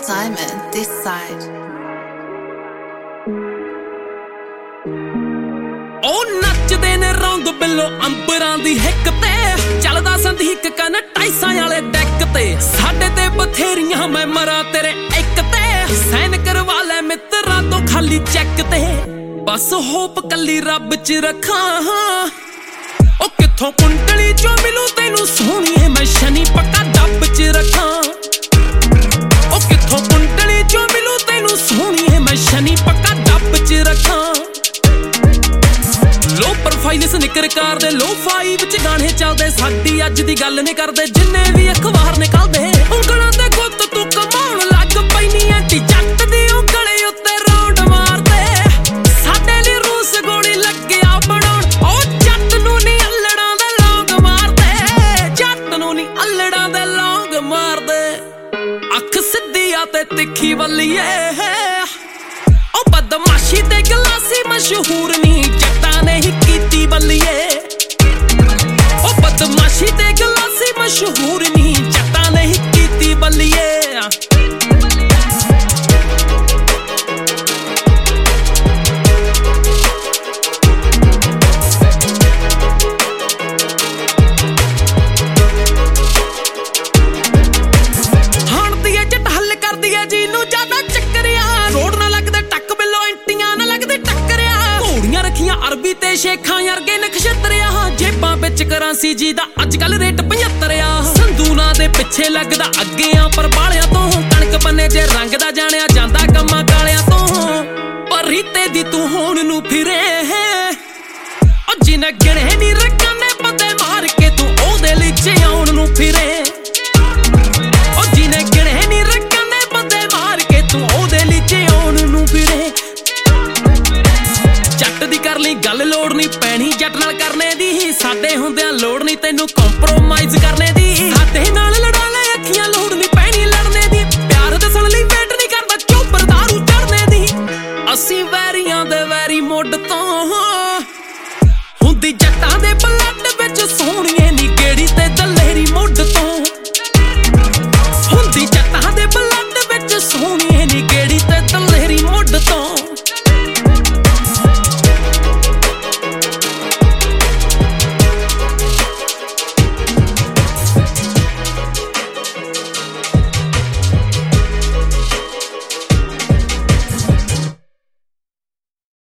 Simon, this side. ਉਹ ਨੱਚਦੇ ਨੇ ਰੌਂਦ ਬਿੱਲੋ ਅੰਬਰਾਂ ਦੀ ਹਿੱਕ ਤੇ ਚੱਲਦਾ ਸੰਦੀਕ ਕਨ ਟਾਈਸਾਂ ਵਾਲੇ ਡੈਕ ਤੇ ਸਾਡੇ ਤੇ ਬਥੇਰੀਆਂ ਮੈਂ ਮਰਾਂ ਤੇਰੇ ਇੱਕ ਤੇ ਸੈਨ ਕਰਵਾ ਲੈ ਮਿੱਤਰਾਂ ਤੋਂ ਖਾਲੀ ਚੈੱਕ ਤੇ ਬਸ ਹੋਪ ਕੱਲੀ ਰੱਬ 'ਚ ਰੱਖਾਂ ਉਹ ਕਿੱਥੋਂ ਕੁੰਡਲੀ ਚੋਂ ਮਿਲੂ ਤੈਨੂੰ ਸੋਹਣੀਏ ਮੈਂ ਸ਼ਨੀ ਪੱਕਾ ਡੱਬ 'ਚ ਰੱਖਾਂ ਉਹ ਕਿੱਥੋਂ ਕੁੰਡਲੀ ਚੋਂ ਮਿਲੂ ਤੈਨੂੰ ਸੋਹਣੀਏ ਮੈਂ ਸ਼ਨੀ ਪੱਕਾ ਡੱਬ 'ਚ ਰੱਖਾਂ ਲੋ ਪ੍ਰੋਫਾਈਲ ਸਨਿਕਰ ਕਾਰ ਦੇ ਲੋ 5 ਵਿੱਚ ਗਾਣੇ ਚੱਲਦੇ ਸਾਡੀ ਅੱਜ ਦੀ ਗੱਲ ਨਹੀਂ ਕਰਦੇ ਜਿੰਨੇ ਵੀ ਅਖਬਾਰ ਨਿਕਲਦੇ ਉਂਗਲਾਂ ਤੇ ਗੁੱਤ ਤੂੰ ਕਮਾਉਣ ਲੱਗ ਪੈਨੀ ਐਂਟੀ ਜੱਟ ਦੀ ਉਂਗਲੇ ਉੱਤੇ ਰੌਂਡ ਮਾਰਦੇ ਸਾਡੇ ਲਈ ਰੂਸ ਗੋਲੀ ਲੱਗਿਆ ਬਣਾਉਣ ਉਹ ਜੱਟ ਨੂੰ ਨਹੀਂ ਅੱਲੜਾਂ ਦੇ ਲੌਂਗ ਮਾਰਦੇ ਜੱਟ ਨੂੰ ਨਹੀਂ ਅੱਲੜਾਂ ਦੇ ਲੌਂਗ ਮਾਰਦੇ ਅੱਖ ਸਿੱਧੀ ਆ ਤੇ ਤਿੱਖੀ ਵੱਲੀਏ ਉਹ ਬਦਮਾਸ਼ੀ ਤੇ ਗਲਾਸੀ ਮਸ਼ਹੂਰ ਨਹੀਂ ਜੱਟਾਂ ਨੇ ਹੀ ਕੀਤੀ ਬੱਲੀਏ ਉਹ ਬਦਮਾਸ਼ੀ ਤੇ ਗਲਾਸੀ ਮਸ਼ਹੂਰ ਨਹੀਂ ਜੱਟਾਂ ਨੇ ਹੀ ਕੀਤੀ ਬੱਲੀਏ ਹਾਣਦੀ ਏ ਜੱਟ ਹੱਲ ਕਰਦੀ ਏ ਜੀ ਨੂੰ ਜ਼ਿਆਦਾ ਚੱਕਰਿਆ ਰੋਡ ਨਾ ਲੱਗਦੇ ਟੱਕ ਬਿੱਲੋ ਇੰਟੀਆਂ ਨਾ ਲੱਗਦੇ ਟੱਕਰਿਆ ਘੋੜੀਆਂ ਰੱਖੀਆਂ ਅਰਬੀ ਤੇ ਸ਼ੇਖਾਂ ਵਰਗੇ ਨਖਸ਼ਤਰਿਆ ਜੇਬਾਂ ਵਿੱਚ ਕਰਾਂਸੀ ਜੀ ਦਾ ਅੱਜ ਕੱਲ ਰੇਟ 75 ਆ ਸੰਦੂਨਾ ਦੇ ਪਿੱਛੇ ਲੱਗਦਾ ਅੱਗੇ ਆ ਪਰ ਬਾਲਿਆਂ ਤੋਂ ਕਣਕ ਬੰਨੇ ਜੇ ਰੰਗ ਦਾ ਜਾਣਿਆ ਜਾਂਦਾ ਕੰਮਾਂ ਕਾਲਿਆਂ ਤੋਂ ਪਰ ਰੀਤੇ ਦੀ ਤੂੰ ਹੋਣ ਨੂੰ ਫਿਰੇ ਉਹ ਜਿਨੇ ਗਿਣੇ ਨੀ ਰੱਖਾਂ ਨੇ ਬੰਦੇ ਮਾਰ ਕੇ ਤੂੰ ਉਹਦੇ ਲਈ ਆਉਣ ਨੂੰ ਫਿਰੇ ਉਹ ਜਿਨੇ ਗਿਣੇ ਨੀ ਰੱਖਾਂ ਨੇ ਬੰਦੇ ਮਾਰ ਕੇ ਤੂੰ ਉਹਦੇ ਲਈ ਆਉਣ ਨੂੰ ਫਿਰੇ ਜੱਟ ਦੀ ਕਰ ਲਈ ਗੱਲ ਲੋੜ ਨਹੀਂ ਪੈਣੀ ਜੱਟ ਨਾਲ ਕਰਨੇ ਦੀ ਸਾਡੇ ਹੁੰਦਿਆਂ ਲੋੜ ਨਹੀਂ ਤੈਨੂੰ ਕੰਪਰੋਮਾਈਜ਼ ਕਰਨੇ ਦੀ ਸਾਡੇ ਨਾਲ